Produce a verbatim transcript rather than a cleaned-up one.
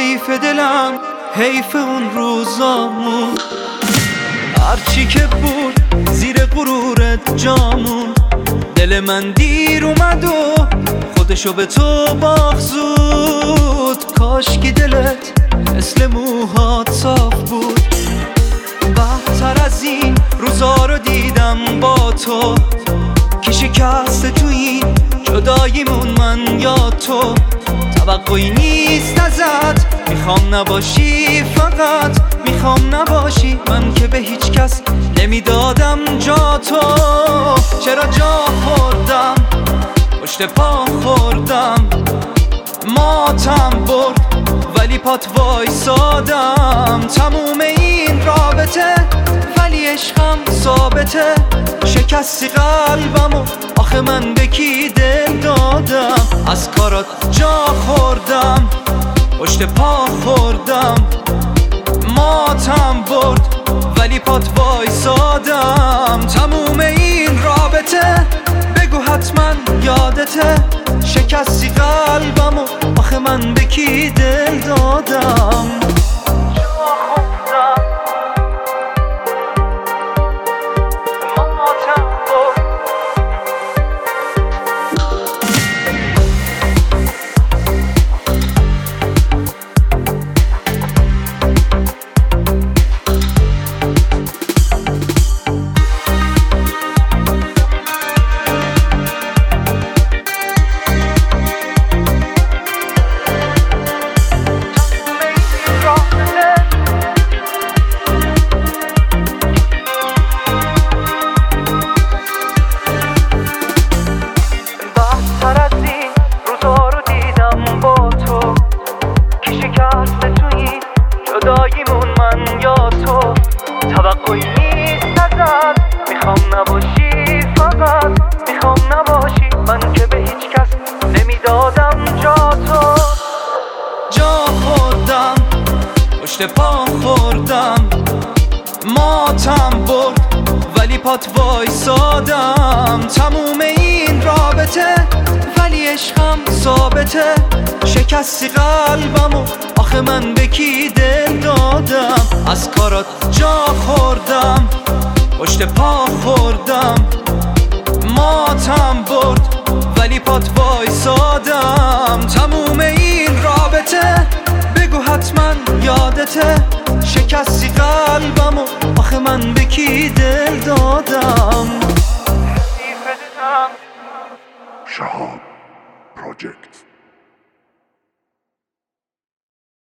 ردیف دلم حیف اون روزامون، هرچی که بود زیر غرورت جامون. دل من دیر اومد و خودشو به تو باخزود. کاشکی دلت مثل موهات صاف بود. بهتر از این روزا رو دیدم با تو، که شکست تو این جداییمون من یا تو. توقعی نیست ازت، میخوام نباشی، فقط میخوام نباشی. من که به هیچ کس نمیدادم جا تو. چرا جا خوردم، پشت پا خوردم، ماتم برد ولی پات وایسادم. تموم این رابطه ولی عشقم ثابته. شکستی قلبمو، آخه من به کی دل دادم؟ از کارات جا خوردم، پشت پا خوردم، ماتم برد ولی پات وایسادم. تموم این رابطه بگو حتما یادته. شکستی قلبمو، آخه من به کی دل دادم؟ جداییمون من یا تو. توقعی نیست ازت، میخوام نباشی، فقط میخوام نباشی. من که به هیچ کس نمیدادم جا تو. جا خوردم، پشت پا خوردم، ماتم برد ولی پات وایسادم. تموم این رابطه ولی عشقم ثابته. شکستی قلبمو، آخه من به کی دل دادم؟ از کارات جا خوردم، پشت پا خوردم، ماتم برد ولی پات وایسادم. تموم این رابطه بگو حتما یادته. شکستی قلبمو، آخه من به کی دل دادم؟ شهاب پروژکت.